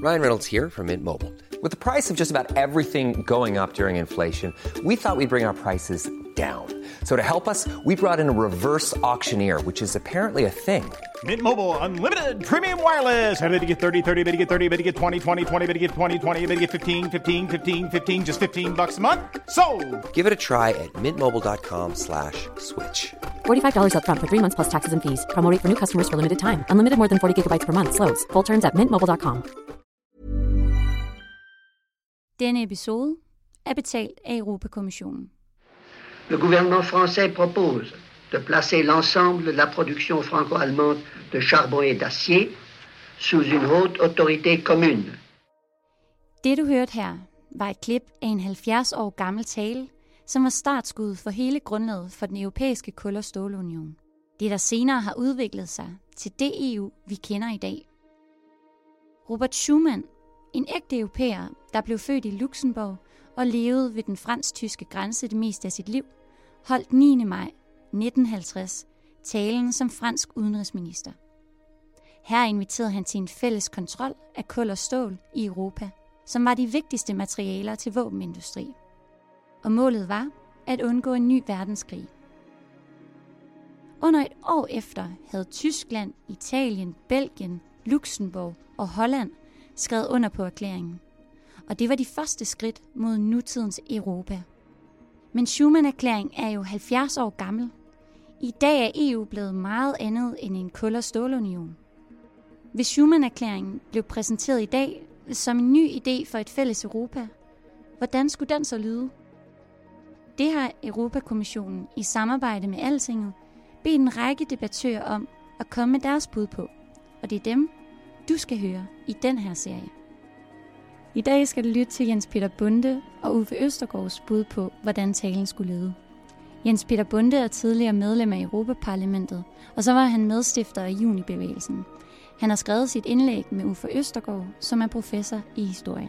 Ryan Reynolds here from Mint Mobile. With the price of just about everything going up during inflation, we thought we'd bring our prices down. So to help us, we brought in a reverse auctioneer, which is apparently a thing. Mint Mobile Unlimited Premium Wireless. How to get 30, 30, bit to get 30, bit to get 20, 20, 20, bit to get 20, 20, bit to get 15, 15, 15, 15, just $15 a month? Sold! Give it a try at mintmobile.com/switch. $45 up front for 3 months plus taxes and fees. Promo rate for new customers for limited time. Unlimited more than 40 gigabytes per month. Slows full terms at mintmobile.com. Denne episode er betalt af Europakommissionen. Le gouvernement français propose de placer l'ensemble de la production franco-allemande de charbon et d'acier sous une haute autorité commune. Det du hørte her var et klip af en 70 år gammel tale, som var startskuddet for hele grundlaget for den europæiske kul- og stålunion. Det der senere har udviklet sig til det EU, vi kender i dag. Robert Schuman, en ægte europæer, der blev født i Luxembourg og levede ved den fransk-tyske grænse det meste af sit liv, holdt 9. maj 1950 talen som fransk udenrigsminister. Her inviterede han til en fælles kontrol af kul og stål i Europa, som var de vigtigste materialer til våbenindustri. Og målet var at undgå en ny verdenskrig. Under et år efter havde Tyskland, Italien, Belgien, Luxembourg og Holland skrevet under på erklæringen. Og det var de første skridt mod nutidens Europa. Men Schuman-erklæringen er jo 70 år gammel. I dag er EU blevet meget andet end en kul- og stålunion. Hvis Schuman-erklæringen blev præsenteret i dag som en ny idé for et fælles Europa, hvordan skulle den så lyde? Det har Europakommissionen i samarbejde med Altinget bedt en række debattører om at komme med deres bud på. Og det er dem, du skal høre i den her serie. I dag skal du lytte til Jens Peter Bonde og Uffe Østergaards bud på, hvordan talen skulle lyde. Jens Peter Bonde er tidligere medlem af Europaparlamentet, og så var han medstifter af Junibevægelsen. Han har skrevet sit indlæg med Uffe Østergaard, som er professor i historie.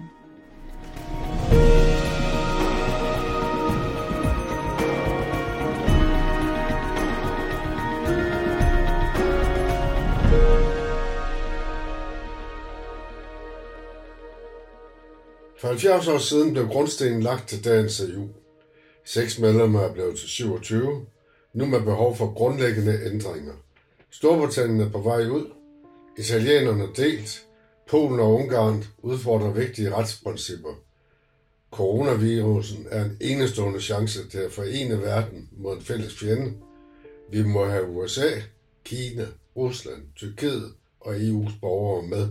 For 70 år siden blev grundstenen lagt til dagens EU. 6 medlemmer er blevet til 27, nu med behov for grundlæggende ændringer. Storbritannien er på vej ud, italienerne delt, Polen og Ungarn udfordrer vigtige retsprincipper. Coronavirusen er en enestående chance til at forene verden mod en fælles fjende. Vi må have USA, Kina, Rusland, Tyrkiet og EU's borgere med.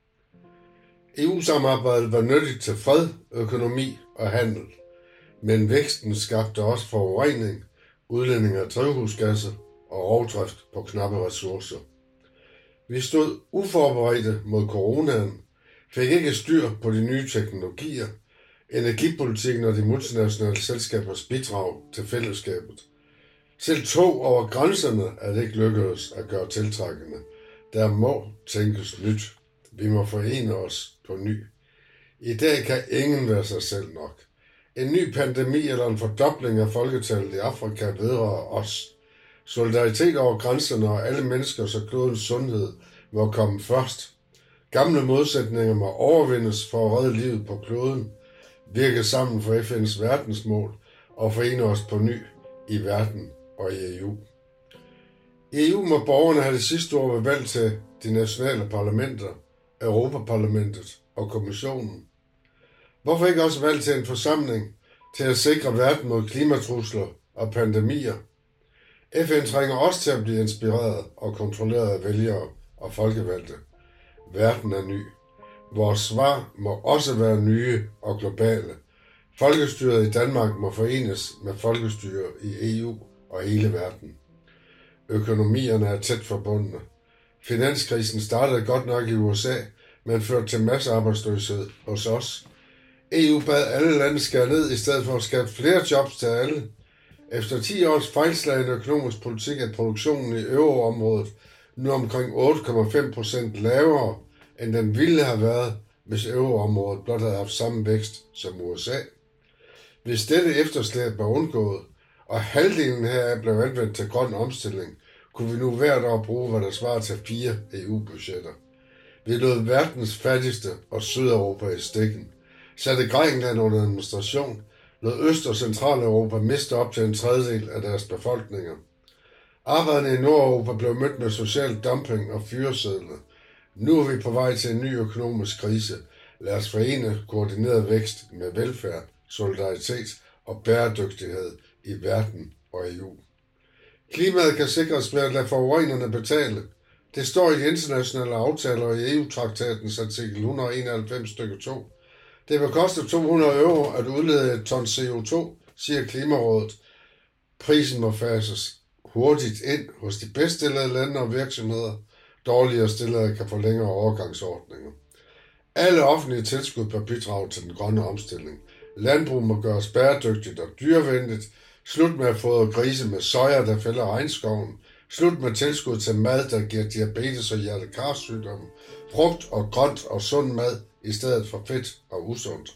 EU-samarbejdet var nyttigt til fred, økonomi og handel, men væksten skabte også forurening, udledning af drivhusgasser og rovdrift på knappe ressourcer. Vi stod uforberedte mod coronaen, fik ikke styr på de nye teknologier, energipolitikken og de multinationale selskabers bidrag til fællesskabet. Selv tog over grænserne er det ikke lykkedes at gøre tiltrækkende. Der må tænkes nyt. Vi må forene os på ny. I dag kan ingen være sig selv nok. En ny pandemi eller en fordobling af folketallet i Afrika vedrører os. Solidaritet over grænserne og alle menneskers og klodens sundhed må komme først. Gamle modsætninger må overvindes for at redde livet på kloden, virke sammen for FN's verdensmål og forene os på ny i verden og i EU. I EU må borgerne have det sidste ord ved valg til de nationale parlamenter, Europaparlamentet og Kommissionen. Hvorfor ikke også valg til en forsamling til at sikre verden mod klimatrusler og pandemier? FN trænger også til at blive inspireret og kontrolleret af vælgere og folkevalgte. Verden er ny. Vores svar må også være nye og globale. Folkestyret i Danmark må forenes med folkestyre i EU og hele verden. Økonomierne er tæt forbundne. Finanskrisen startede godt nok i USA, men førte til massearbejdsløshed hos os. EU bad alle lande skære ned i stedet for at skabe flere jobs til alle. Efter 10 års fejlslagen økonomisk politik er produktionen i euroområdet nu omkring 8,5% lavere, end den ville have været, hvis euroområdet blot havde haft samme vækst som USA. Hvis dette efterslæb var undgået, og halvdelen heraf blev anvendt til grøn omstilling, kunne vi nu hvert år bruge, hvad der svarer til 4 EU-budgetter. Vi lod verdens fattigste og Sydeuropa i stikken, satte Grækenland under administration, lod Øst- og Centraleuropa miste op til en tredjedel af deres befolkninger. Arbejderne i Nordeuropa blev mødt med social dumping og fyresedler. Nu er vi på vej til en ny økonomisk krise. Lad os forene koordineret vækst med velfærd, solidaritet og bæredygtighed i verden og EU. Klimaet kan sikres ved at lade forurenerne betale. Det står i de internationale aftaler og i EU-traktatens artikel 191 stykke 2. Det vil koste 200 euro at udlede et ton CO2, siger Klimarådet. Prisen må fases hurtigt ind hos de bedst stillede lande og virksomheder. Dårligere stillede kan få længere overgangsordninger. Alle offentlige tilskud bør bidrage til den grønne omstilling. Landbrug må gøres bæredygtigt og dyrevenligt. Slut med at fodre grise med soja, der fælder regnskoven. Slut med tilskud til mad, der giver diabetes og hjertekarsygdomme. Frugt og grønt og sund mad i stedet for fedt og usundt.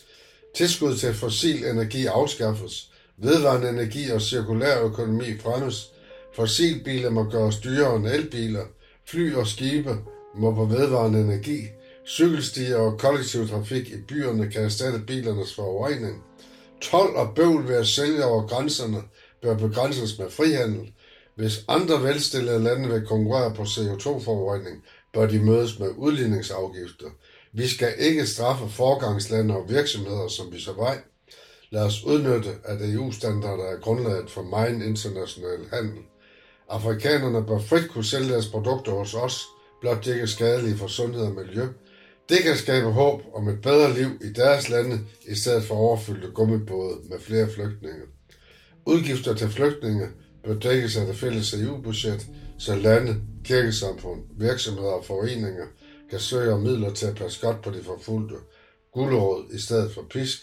Tilskud til fossil energi afskaffes. Vedvarende energi og cirkulær økonomi fremmes. Fossilbiler må gøres dyrere end elbiler. Fly og skibe må på vedvarende energi. Cykelstier og kollektiv trafik i byerne kan erstatte bilernes forurening. Told og bøvl ved at sælge over grænserne bør begrænses med frihandel. Hvis andre velstillede lande vil konkurrere på CO2-forurening, bør de mødes med udligningsafgifter. Vi skal ikke straffe forgangslande og virksomheder, som viser vej. Lad os udnytte, at EU-standarder er grundlaget for megen international handel. Afrikanerne bør frit kunne sælge deres produkter hos os, blot de ikke er skadelige for sundhed og miljø. Det kan skabe håb om et bedre liv i deres lande, i stedet for overfyldte gummibåde med flere flygtninge. Udgifter til flygtninge bør dækkes af det fælles EU-budget, så lande, kirkesamfund, virksomheder og foreninger kan søge om midler til at passe godt på de forfulgte. Gulerod i stedet for pisk.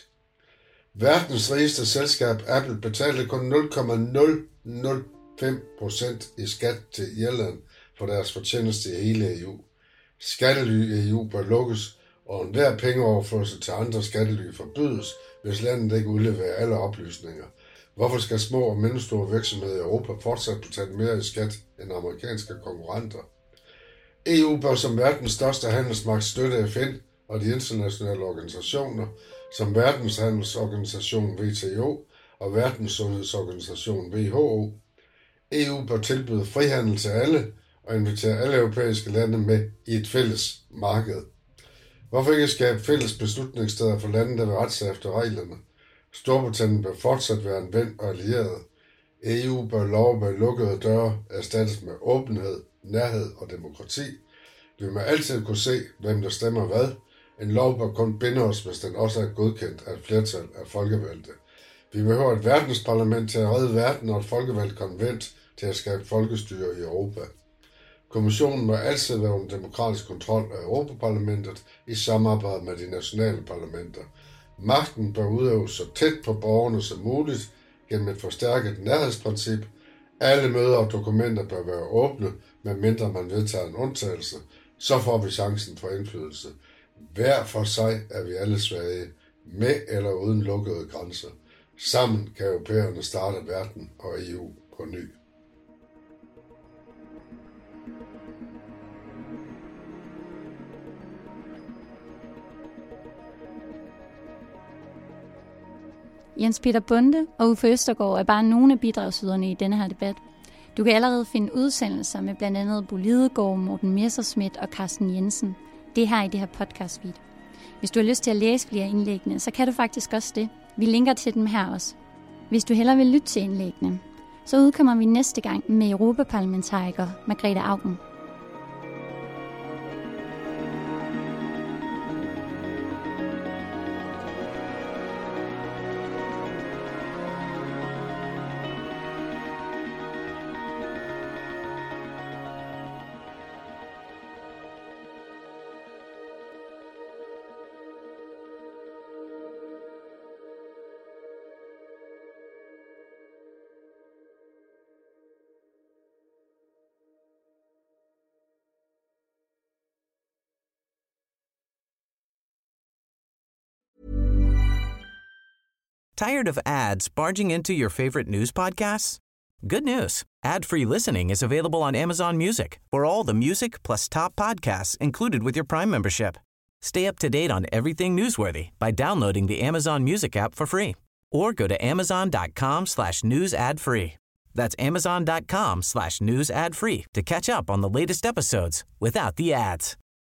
Verdens rigeste selskab Apple betalte kun 0,005% i skat til Irland for deres fortjeneste i hele EU. Skattely i EU bør lukkes, og enhver pengeoverførsel til andre skattely forbydes, hvis landet ikke udleverer alle oplysninger. Hvorfor skal små og mellemstore virksomheder i Europa fortsat betale mere i skat end amerikanske konkurrenter? EU bør som verdens største handelsmagt støtte FN og de internationale organisationer, som Verdenshandelsorganisationen WTO og Verdenssundhedsorganisationen WHO. EU bør tilbyde frihandel til alle og invitere alle europæiske lande med i et fælles marked. Hvorfor ikke skabe fælles beslutningssteder for lande, der vil rette sig efter reglerne? Storbritannien bør fortsat være en ven og allieret. EU bør lov med lukkede døre erstattes med åbenhed, nærhed og demokrati. Vi må altid kunne se, hvem der stemmer hvad. En lov bør kun binde os, hvis den også er godkendt af et flertal af folkevalgte. Vi behøver et verdensparlament til at redde verden og et folkevalgt konvent til at skabe folkestyre i Europa. Kommissionen må altid være under demokratisk kontrol af Europaparlamentet i samarbejde med de nationale parlamenter. Magten bør udøves så tæt på borgerne som muligt gennem et forstærket nærhedsprincip. Alle møder og dokumenter bør være åbne, medmindre man vedtager en undtagelse. Så får vi chancen for indflydelse. Hver for sig er vi alle svage, med eller uden lukkede grænser. Sammen kan europæerne starte verden og EU på ny. Jens Peter Bonde og Uffe Østergaard er bare nogle af bidragsyderne i denne her debat. Du kan allerede finde udsendelser med blandt andet Bo Lidegaard, Morten Messerschmidt og Carsten Jensen. Det er her i det her podcast-feed. Hvis du har lyst til at læse flere indlæggene, så kan du faktisk også det. Vi linker til dem her også. Hvis du hellere vil lytte til indlæggene, så udkommer vi næste gang med europaparlamentariker Margrethe Auken. Tired of ads barging into your favorite news podcasts? Good news. Ad-free listening is available on Amazon Music for all the music plus top podcasts included with your Prime membership. Stay up to date on everything newsworthy by downloading the Amazon Music app for free or go to amazon.com/news ad free. That's amazon.com/news ad free to catch up on the latest episodes without the ads.